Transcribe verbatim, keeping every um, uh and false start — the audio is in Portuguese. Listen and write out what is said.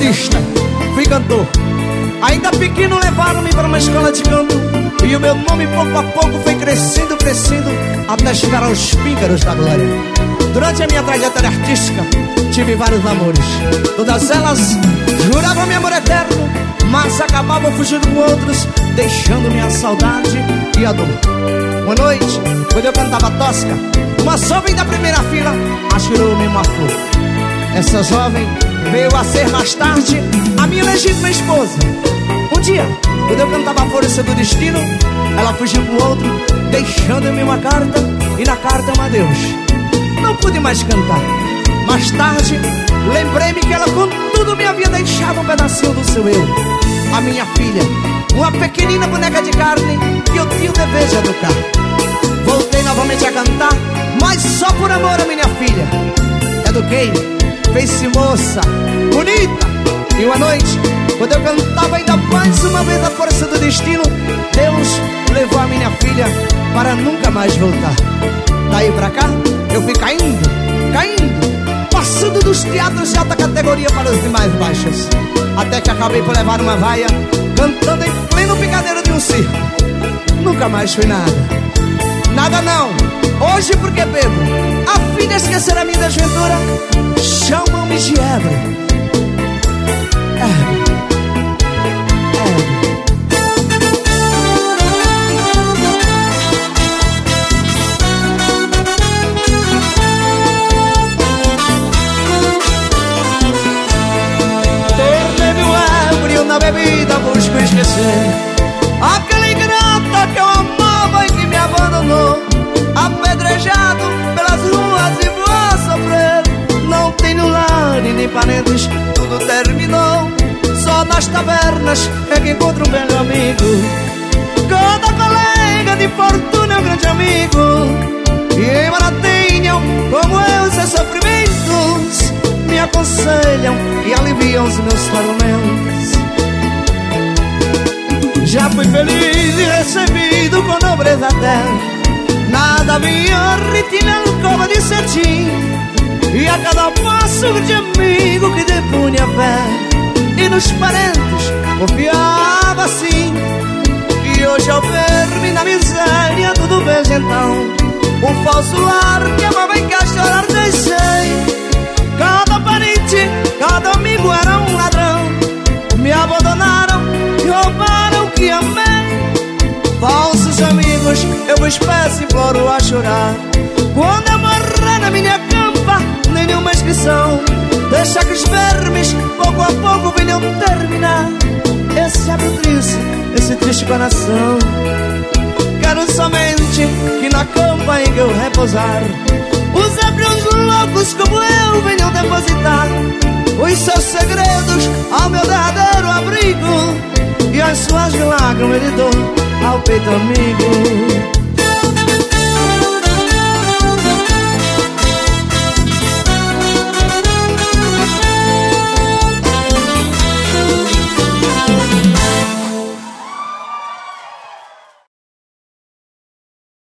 artista, fui cantor. Ainda pequeno levaram-me para uma escola de canto, e o meu nome pouco a pouco foi crescendo, crescendo, até chegar aos píncaros da glória. Durante a minha trajetória artística, tive vários amores. Todas elas juravam meu amor eterno, mas acabavam fugindo com outros, deixando minha saudade e a dor. Uma noite, quando eu cantava tosca, uma jovem da primeira fila atirou-me uma flor. Essa jovem veio a ser mais tarde a minha legítima esposa. Um dia, quando eu cantava a força do destino, ela fugiu com outro, deixando-me uma carta, e na carta um adeus. Não pude mais cantar. Mais tarde, lembrei-me que ela contudo me havia deixado um pedacinho do seu eu. A minha filha, uma pequenina boneca de carne que eu tinha o dever de educar. Voltei novamente a cantar, mas só por amor à minha filha. Eduquei, fez-se moça, bonita. E uma noite, quando eu cantava ainda mais uma vez a força do destino, Deus levou a minha filha para nunca mais voltar. Daí pra cá, eu fui caindo, caindo, passando dos teatros de alta categoria para os de mais baixos, até que acabei por levar uma vaia, cantando em pleno picadeiro de um circo. Nunca mais fui nada. Nada não. Hoje porque bebo, a fim de esquecer a minha desventura, chamam-me de Hebre. Hebre, Hebre. Tornei-me um ébrio na bebida, busco esquecer aquela ingrata que eu amava e que me abandonou, apedrejado pelas ruas e vou a sofrer. Não tenho lar e nem parentes, tudo terminou. Só nas tavernas é que encontro um velho amigo. Cada colega de fortuna é um grande amigo, e embora tenham como eu seus sofrimentos, me aconselham e aliviam os meus tormentos. Já fui feliz e recebido com nobreza até. Nada me irrita na alcova de cetim, e a cada passo de amigo que depunha fé, e nos parentes confiava assim. E hoje ao ver-me na miséria tudo vejo então, um falso lar que amava em cá chorar deixei. Cada parente, cada amigo era um ladrão, me abandonaram e roubaram o que amei. Falsos amigos, eu vos peço e imploro a chorar. Quando eu morrer na minha campa, nenhuma inscrição, deixa que os vermes pouco a pouco venham terminar esse abre triste, esse triste coração. Quero somente que na campa em que eu repousar, os ébrios loucos como eu venham depositar os seus segredos ao meu derradeiro abrigo, e as suas lágrimas lhe dou ao peito amigo.